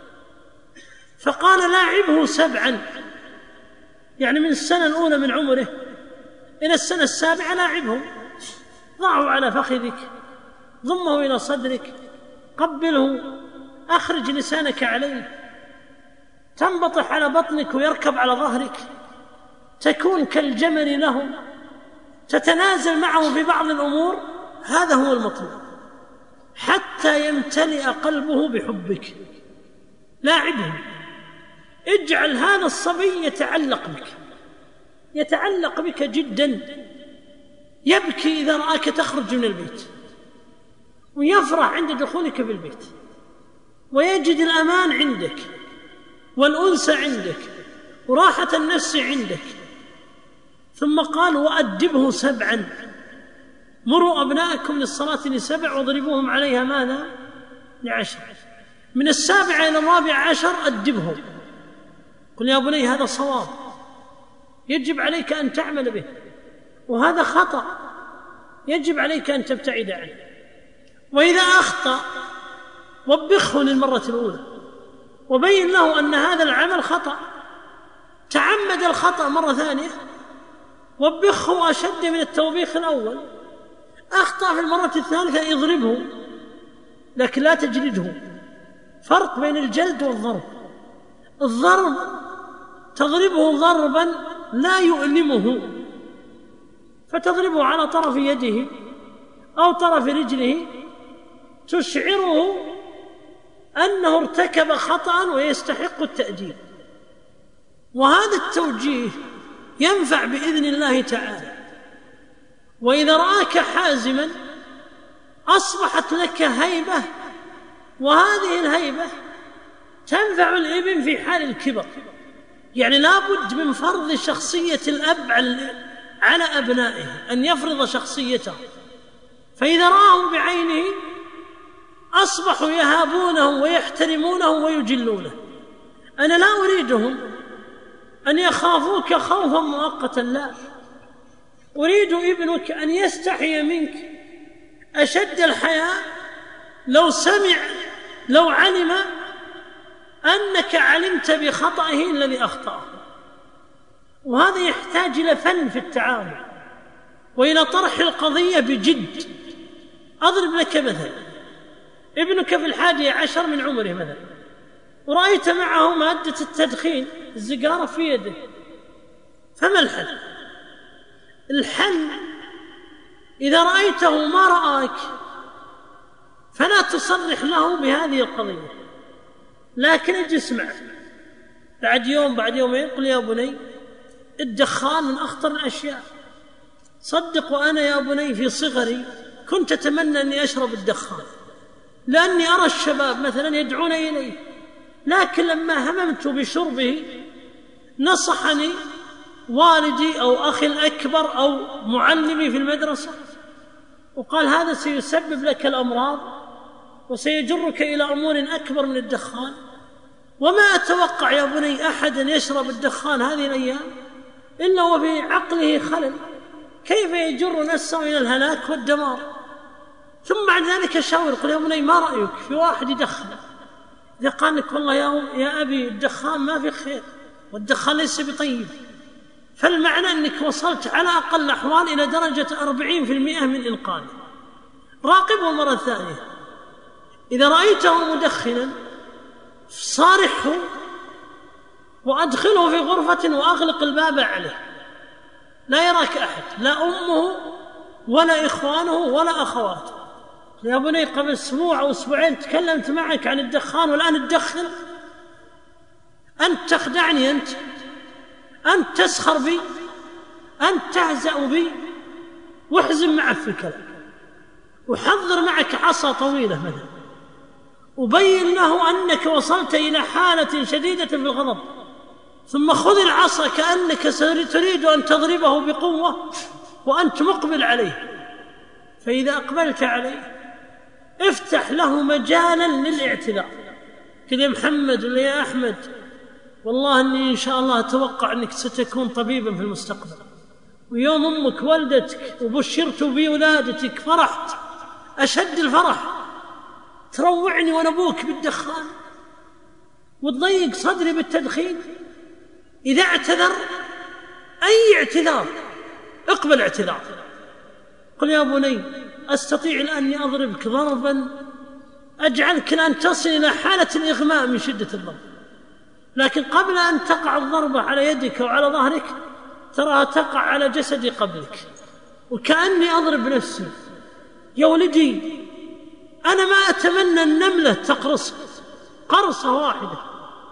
فقال لاعبه سبعا، يعني من السنة الأولى من عمره إلى السنة السابعة لاعبه، ضعه على فخذك، ضمه إلى صدرك، قبله، أخرج لسانك عليه، تنبطح على بطنك ويركب على ظهرك، تكون كالجمل له، تتنازل معه في بعض الأمور. هذا هو المطلوب حتى يمتلئ قلبه بحبك. لاعبه اجعل هذا الصبي يتعلق بك، يتعلق بك جدا، يبكي إذا رآك تخرج من البيت، ويفرح عند دخولك بالبيت، ويجد الأمان عندك والأنس عندك وراحة النفس عندك. ثم قال: وأدبه سبعا، مروا أبناءكم للصلاة لسبع واضربوهم عليها ماذا؟ لعشر. من السابعة إلى الرابع عشر أدبهم، قل يا بني هذا صواب يجب عليك أن تعمل به، وهذا خطأ يجب عليك أن تبتعد عنه. وإذا أخطأ وبخه للمرة الأولى وبين له أن هذا العمل خطأ، تعمد الخطأ مرة ثانية وبخه أشد من التوبيخ الأول، أخطأ في المرة الثالثة اضربه، لكن لا تجلده. فرق بين الجلد والضرب. الضرب تضربه ضربا لا يؤلمه، فتضربه على طرف يده أو طرف رجله تشعره أنه ارتكب خطأ ويستحق التأديب، وهذا التوجيه ينفع بإذن الله تعالى. وإذا رآك حازما أصبحت لك هيبة، وهذه الهيبة تنفع الابن في حال الكبر. يعني لا بد من فرض شخصية الأب على أبنائه، أن يفرض شخصيته، فإذا رآهم بعينه أصبحوا يهابونه ويحترمونه ويجلونه. أنا لا أريدهم أن يخافوك خوفا مؤقتا، لا، أريد ابنك أن يستحي منك أشد الحياء لو سمع لو علم أنك علمت بخطئه الذي أخطأه. وهذا يحتاج إلى فن في التعامل وإلى طرح القضية بجد. أضرب لك مثلا، ابنك في الحادية عشر من عمره مثلا، ورأيت معه مادة التدخين السيجارة في يده، فما الحل؟ الحل إذا رأيته ما رآك فلا تصرح له بهذه القضية، لكن اجلس معه بعد يوم بعد يومين، قل يا بني الدخان من أخطر الأشياء، صدق وأنا يا بني في صغري كنت أتمنى أني أشرب الدخان لأني أرى الشباب مثلا يدعون إليه، لكن لما هممت بشربه نصحني والدي أو أخي الأكبر أو معلمي في المدرسة وقال هذا سيسبب لك الأمراض وسيجرك إلى أمور أكبر من الدخان. وما أتوقع يا بني أحدا يشرب الدخان هذه الأيام إلا وفي عقله خلل، كيف يجر نفسه إلى الهلاك والدمار. ثم بعد ذلك شاور، قل يا بني ما رأيك في واحد يدخن؟ إذا قال لك والله يا, يا أبي الدخان ما في خير والدخان ليس بطيب، فالمعنى أنك وصلت على أقل الأحوال إلى درجة أربعين في المئة من إنقاذه. راقبه المرة الثانية، إذا رأيته مدخنا صارحه وأدخله في غرفة وأغلق الباب عليه، لا يراك أحد، لا أمه ولا إخوانه ولا أخواته. يا بني قبل أسبوع أو أسبوعين تكلمت معك عن الدخان والآن تدخن؟ أنت تخدعني، أنت أنت تسخر بي، أنت تهزأ بي. واحزم معك في الكلام، وحضر معك عصا طويلة مثلا، وبين له أنك وصلت إلى حالة شديدة في الغضب، ثم خذ العصا كأنك تريد أن تضربه بقوة وأنت مقبل عليه، فإذا أقبلت عليه افتح له مجالا للاعتذار، قل يا محمد ولا يا أحمد والله أني إن شاء الله أتوقع أنك ستكون طبيبا في المستقبل، ويوم أمك ولدتك وبشرت بولادتك فرحت أشد الفرح، تروعني وأنا أبوك بالدخان وتضيق صدري بالتدخين. إذا اعتذر أي اعتذار اقبل اعتذار، قل يا بني أستطيع الآن أني أضربك ضربا أجعلك الآن تصل إلى حالة الإغماء من شدة الضرب، لكن قبل أن تقع الضربة على يدك وعلى ظهرك تراها تقع على جسدي قبلك، وكأني أضرب نفسي. يا ولدي أنا ما أتمنى النملة تقرصك قرصة واحدة،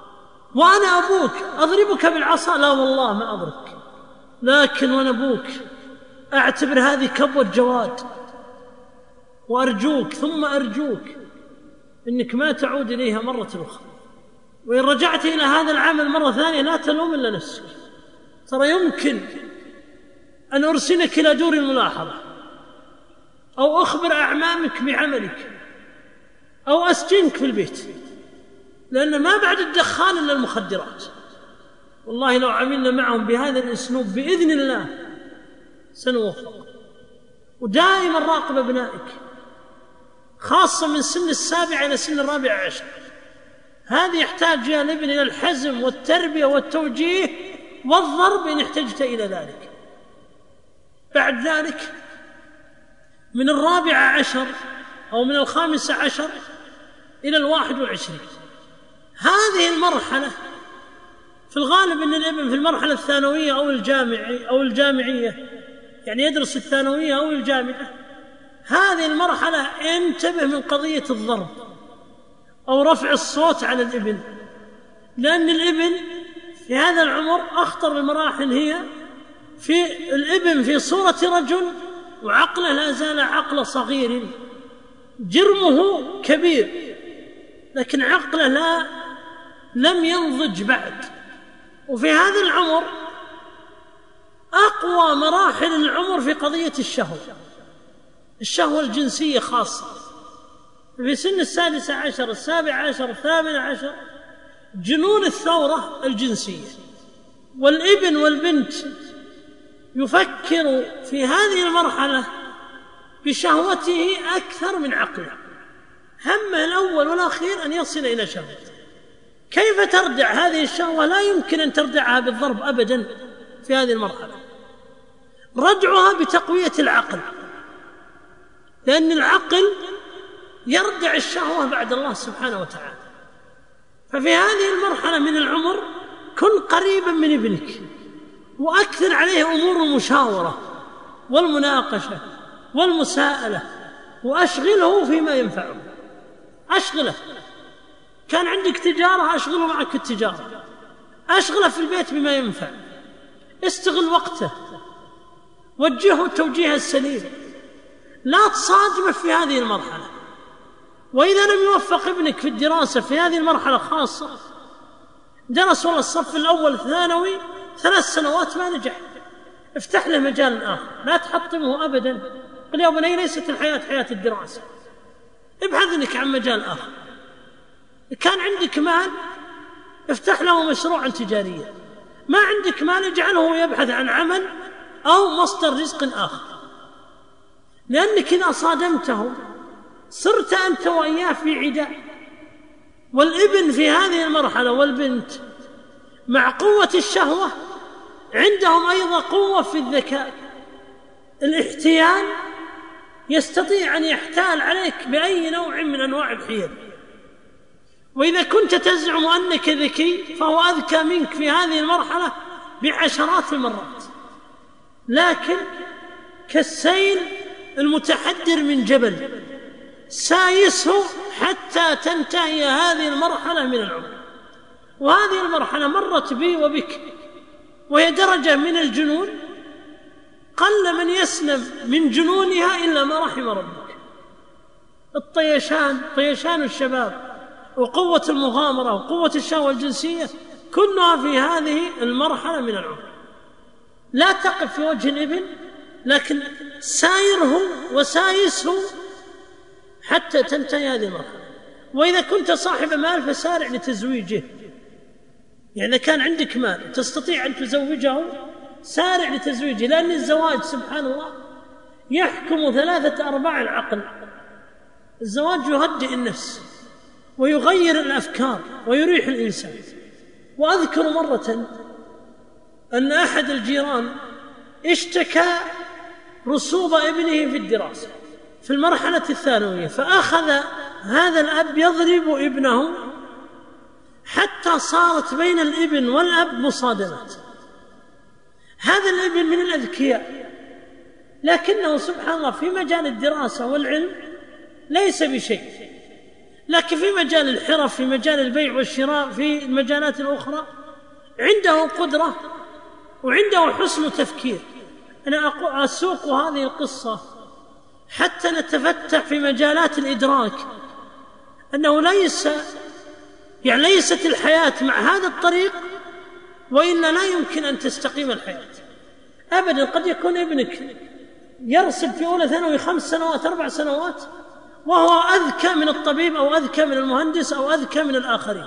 وأنا أبوك أضربك بالعصا؟ لا والله ما أضربك، لكن وأنا أبوك أعتبر هذه كبوة جواد، وأرجوك ثم أرجوك إنك ما تعود إليها مرة أخرى، وإن رجعت إلى هذا العمل مرة ثانية لا تلوم إلا نفسك، ترى يمكن أن أرسلك إلى دور الملاحظة، أو أخبر أعمامك بعملك، أو أسجنك في البيت، لأن ما بعد الدخان إلا المخدرات. والله لو عملنا معهم بهذا الأسلوب بإذن الله سنوفق. ودائما راقب أبنائك، خاصة من سن السابع إلى سن الرابع عشر، هذه يحتاج يا الابن إلى الحزم والتربية والتوجيه والضرب إن احتجت إلى ذلك. بعد ذلك من الرابع عشر أو من الخامس عشر إلى الواحد والعشرين، هذه المرحلة في الغالب أن الابن في المرحلة الثانوية أو الجامعية أو الجامعية يعني يدرس الثانوية أو الجامعة، هذه المرحلة انتبه من قضية الضرب أو رفع الصوت على الابن، لأن الابن في هذا العمر أخطر المراحل هي في الابن في صورة رجل وعقله لا زال عقل صغير، جرمه كبير لكن عقله لا لم ينضج بعد. وفي هذا العمر أقوى مراحل العمر في قضية الشهوة، الشهوة الجنسية خاصة في سن السادس عشر السابع عشر الثامن عشر، جنون الثورة الجنسية. والابن والبنت يفكر في هذه المرحلة بشهوته أكثر من عقله، همه الأول والأخير أن يصل إلى شهوته. كيف تردع هذه الشهوة؟ لا يمكن أن تردعها بالضرب أبدا في هذه المرحلة، ردعها بتقوية العقل، لأن العقل يردع الشهوة بعد الله سبحانه وتعالى. ففي هذه المرحلة من العمر كن قريبا من ابنك، وأكثر عليه أمور المشاورة والمناقشة والمساءلة، وأشغله فيما ينفعه. أشغله، كان عندك تجارة أشغله معك التجارة، أشغله في البيت بما ينفع، استغل وقته، وجهه التوجيه السليم، لا تصادمه في هذه المرحلة. وإذا لم يوفق ابنك في الدراسة في هذه المرحلة خاصة، درس والله الصف الأول ثانوي ثلاث سنوات ما نجح، افتح له مجال آخر، لا تحطمه أبدا، قل يا بني ليست الحياة حياة الدراسة، ابحث لك عن مجال آخر. كان عندك مال افتح له مشروعا تجاريا، ما عندك مال اجعله يبحث عن عمل أو مصدر رزق آخر، لأنك إذا صادمته صرت أنت وإياه في عداء. والابن في هذه المرحلة والبنت مع قوة الشهوة عندهم أيضا قوة في الذكاء، الاحتيال، يستطيع أن يحتال عليك بأي نوع من أنواع الحيل. وإذا كنت تزعم أنك ذكي فهو أذكى منك في هذه المرحلة بعشرات المرات، لكن كالسيل المتحدر من جبل سايسه حتى تنتهي هذه المرحلة من العمر. وهذه المرحلة مرت بي وبك، وهي درجة من الجنون قل من يسلم من جنونها إلا ما رحم ربك. الطيشان، طيشان الشباب وقوة المغامرة وقوة الشهوة الجنسية كلها في هذه المرحلة من العمر. لا تقف في وجه الابن، لكن سايره وسايسه حتى تنتهي هذه المرحلة. وإذا كنت صاحب مال فسارع لتزويجه، يعني كان عندك مال تستطيع أن تزوجه سارع لتزويجه، لأن الزواج سبحان الله يحكم ثلاثة أرباع العقل. الزواج يهدئ النفس ويغير الأفكار ويريح الإنسان. وأذكر مرة أن أحد الجيران اشتكى رسوب ابنه في الدراسة في المرحلة الثانوية، فأخذ هذا الأب يضرب ابنه حتى صارت بين الابن والأب مصادمات. هذا الابن من الأذكياء، لكنه سبحان الله في مجال الدراسة والعلم ليس بشيء، لكن في مجال الحرف، في مجال البيع والشراء، في المجالات الأخرى عنده قدرة وعنده حسن تفكير. أنا أسوق هذه القصة حتى نتفتح في مجالات الإدراك، أنه ليس يعني ليست الحياة مع هذا الطريق وإلا لا يمكن أن تستقيم الحياة أبدا. قد يكون ابنك يرسب في أولى ثانوي خمس سنوات أربع سنوات وهو أذكى من الطبيب أو أذكى من المهندس أو أذكى من الآخرين،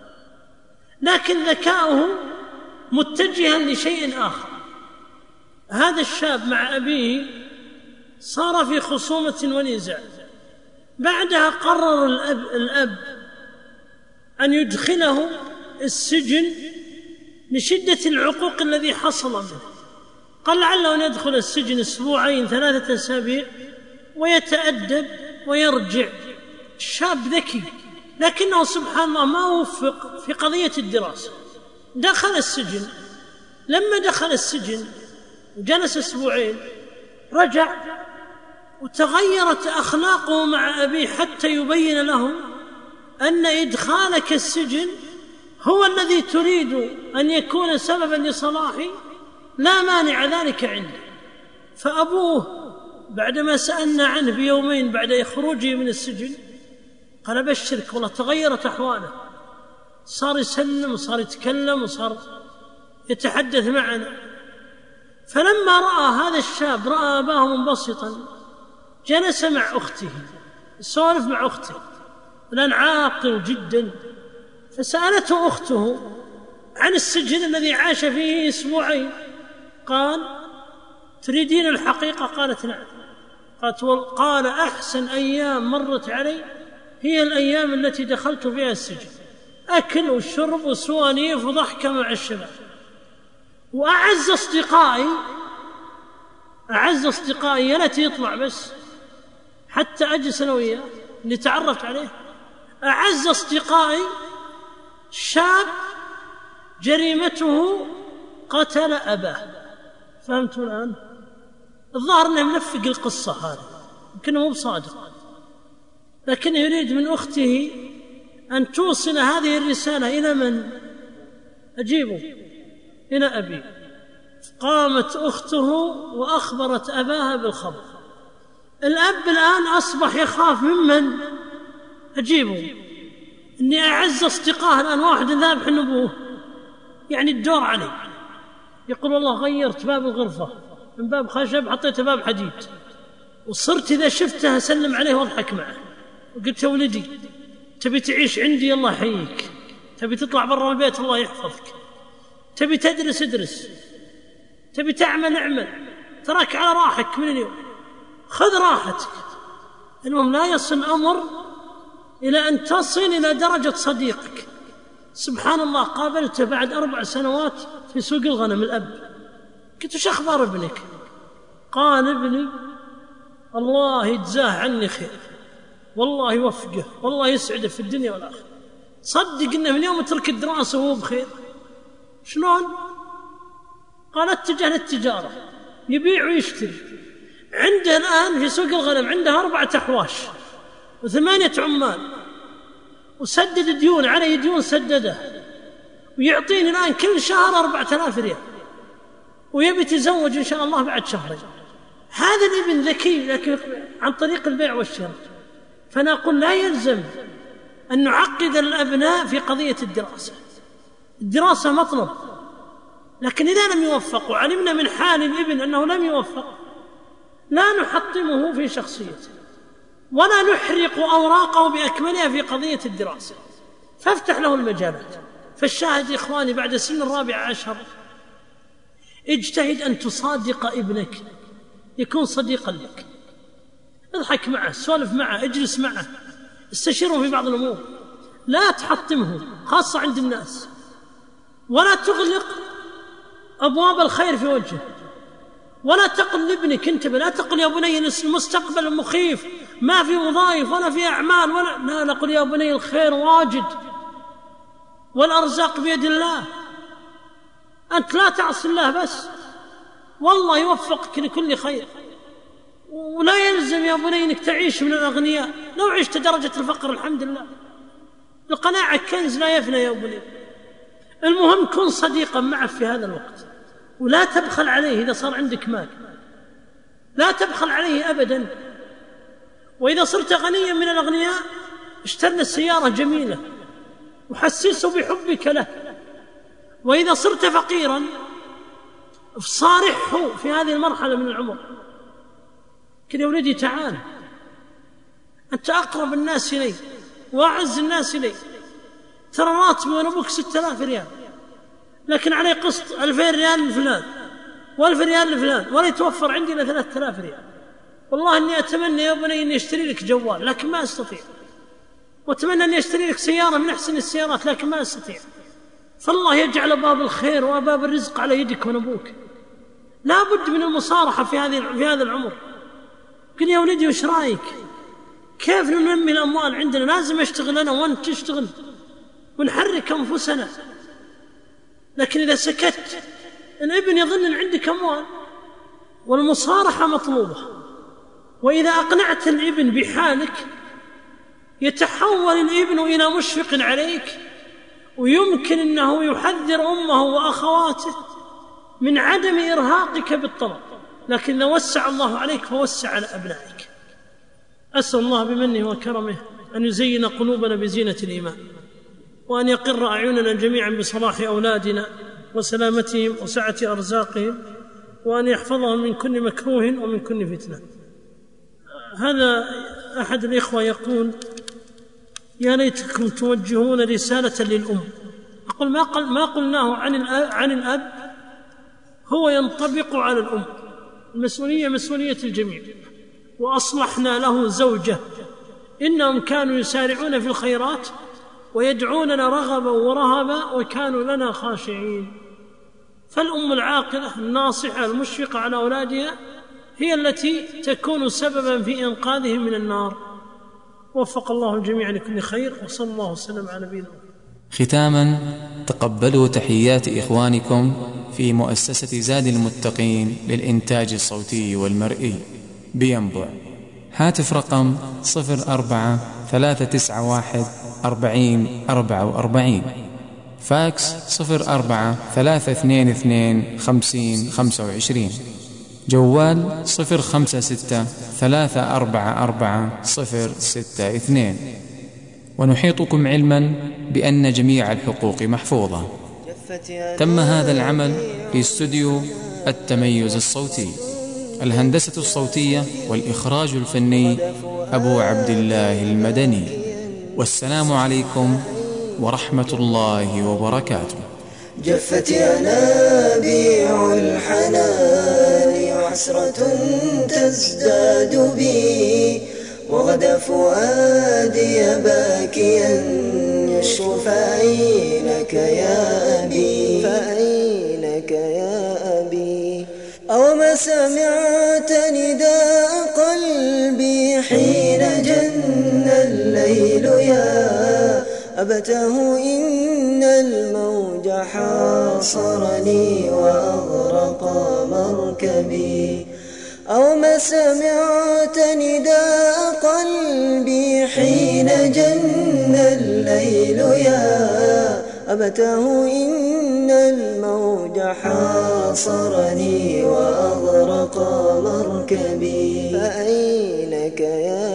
لكن ذكاؤه متجها لشيء آخر. هذا الشاب مع أبيه صار في خصومة ونزاع، بعدها قرر الأب, الأب أن يدخله السجن لشدة العقوق الذي حصل منه. قال لعله أن يدخل السجن أسبوعين ثلاثة أسابيع ويتأدب ويرجع. الشاب ذكي، لكنه سبحان الله ما وفق في قضية الدراسة. دخل السجن، لما دخل السجن وجلس أسبوعين رجع وتغيرت أخلاقه مع أبيه حتى يبين له أن إدخالك السجن هو الذي تريد أن يكون سببا لصلاحي، لا مانع ذلك عنده. فأبوه بعدما سألنا عنه بيومين بعد خروجه من السجن قال أبشرك والله تغيرت أحواله، صار يسلم وصار يتكلم وصار يتحدث معنا. فلما رأى هذا الشاب، رأى أباه منبسطا، جلس مع أخته يسولف مع أخته، الآن عاقل جدا. فسألته أخته عن السجن الذي عاش فيه أسبوعين، قال تريدين الحقيقة؟ قالت نعم. قالت قال أحسن أيام مرت علي هي الأيام التي دخلت فيها السجن، أكل وشرب وسوانيف وضحكة مع الشباب. وأعز أصدقائي أعز أصدقائي التي يطلع بس حتى أجلس أنا وياه اللي تعرفت عليه، أعز أصدقائي شاب جريمته قتل أباه. فهمتوا الآن؟ الظاهر أنه منفق القصة هذه، يمكنه مو بصادق، لكنه يريد من أخته أن توصل هذه الرسالة إلى من؟ أجيبه، إلى أبي. قامت أخته وأخبرت أباها بالخبر. الأب الآن أصبح يخاف ممن؟ أجيبه، إني أعز أصدقائه الآن واحد ذابح أبوه، يعني الدور علي. يقول والله غيرت باب الغرفة من باب خشب حطيت باب حديد، وصرت إذا شفته أسلم عليه واضحك معه. وقلت يا ولدي تبي تعيش عندي الله يحييك، تبي تطلع برا البيت الله يحفظك، تبي تدرس ادرس، تبي تعمل اعمل، تراك على راحك من اليوم، خذ راحتك. المهم لا يصل الأمر إلى أن تصل إلى درجة صديقك. سبحان الله، قابلته بعد أربع سنوات في سوق الغنم الأب، قلت وش أخبار ابنك؟ قال ابني الله يجزاه عني خير، والله يوفقه، والله يسعده في الدنيا والآخرة. صدق إنه من يوم ترك الدراسة وهو بخير. شلون؟ قال اتجه للتجارة، يبيع ويشتري. عنده الآن في سوق الغنم عنده أربعة أحواش وثمانية عمال، وسدد ديون عليه ديون سدده، ويعطيني الآن كل شهر أربعة آلاف ريال، ويبي يتزوج إن شاء الله بعد شهرين. هذا الابن ذكي لكن عن طريق البيع والشراء. فنقول لا يلزم أن نعقد الأبناء في قضية الدراسة. الدراسة مطلب، لكن إذا لم يوفق وعلمنا من حال الابن أنه لم يوفق لا نحطمه في شخصيته ولا نحرق أوراقه بأكملها في قضية الدراسة، فافتح له المجالات. فالشاهد إخواني بعد سن الرابع عشر اجتهد أن تصادق ابنك، يكون صديقا لك، اضحك معه، سولف معه، اجلس معه، استشيره في بعض الأمور، لا تحطمه خاصة عند الناس، ولا تغلق أبواب الخير في وجهه، ولا تقل لابنك انتبه، لا تقل يا بني المستقبل مخيف ما في وظائف ولا في أعمال ولا لا، نقول يا بني الخير واجد والأرزاق بيد الله، أنت لا تعصي الله بس والله يوفقك لكل خير. ولا يلزم يا بني أنك تعيش من الأغنياء، لو عشت درجة الفقر الحمد لله. القناعة كنز لا يفنى يا بني. المهم كن صديقا معه في هذا الوقت، ولا تبخل عليه إذا صار عندك مال، لا تبخل عليه أبدا. وإذا صرت غنيا من الأغنياء اشترنا السيارة جميلة وحسسه بحبك له. وإذا صرت فقيرا صارحه في هذه المرحلة من العمر، كده يا ولدي تعال، أنت أقرب الناس إلي وأعز الناس إلي، ترى راتبي وأنا أبوك ستة آلاف ريال، لكن عليه قسط ألفين ريال لفلان وألف ريال لفلان، ولا يتوفر عندي إلا ثلاثة آلاف ريال. والله إني أتمنى يا بني إني أشتري لك جوال لكن ما أستطيع، وأتمنى أني أشتري لك سيارة من أحسن السيارات لكن ما أستطيع. فالله يجعل باب الخير وباب الرزق على يدك ونبوك. لا بد من المصارحة في هذه في هذا العمر. قل يا ولدي وش رايك؟ كيف ننمي الأموال عندنا؟ لازم أشتغل أنا وأنت تشتغل ونحرك أنفسنا. لكن إذا سكت الابن يظن أن عندك أموال، والمصارحة مطلوبة. وإذا أقنعت الابن بحالك يتحول الابن إلى مشفق عليك، ويمكن أنه يحذر أمه وأخواته من عدم إرهاقك بالطلب. لكن لو وسع الله عليك فوسع على أبنائك. أسأل الله بمنه وكرمه أن يزين قلوبنا بزينة الإيمان، وأن يقر أعيننا جميعا بصلاح أولادنا وسلامتهم وسعة أرزاقهم، وأن يحفظهم من كل مكروه ومن كل فتنة. هذا أحد الإخوة يقول: يا ليتكم توجهون رسالة للأم. أقول ما, قل ما قلناه عن الأب, عن الأب هو ينطبق على الأم. المسؤولية مسؤولية الجميع. وأصلحنا له زوجة، إنهم كانوا يسارعون في الخيرات ويدعوننا رغبا ورهبا وكانوا لنا خاشعين. فالأم العاقلة الناصحة المشفقة على أولادها هي التي تكون سببا في إنقاذهم من النار. وفق الله الجميع لكل خير، وصلى الله وسلم على نبينا. ختاما، تقبلوا تحيات إخوانكم في مؤسسة زاد المتقين للإنتاج الصوتي والمرئي بينبع. هاتف رقم صفر أربعة ثلاثة تسعة واحد أربعين أربعة وأربعين، فاكس صفر أربعة ثلاثة اثنين اثنين خمسين خمسة وعشرين، جوال صفر خمسة ستة ثلاثة أربعة أربعة صفر ستة اثنين. ونحيطكم علما بأن جميع الحقوق محفوظة. تم هذا العمل في استوديو التميز الصوتي، الهندسة الصوتية والإخراج الفني أبو عبد الله المدني. والسلام عليكم ورحمة الله وبركاته. جفت ينابيع الحنان وحسرة تزداد بي، وغدا فؤادي باكيا يشكو فأينك يا أبي، فأينك يا أبي. أو ما سمعت نداء قلبي حين جن الليل يا أبته إن الموج حاصرني وأغرق مركبي. أو ما سمعت نداء قلبي حين جن الليل يا أبته إن الموج حاصرني وأغرق مركبي. فأينك يا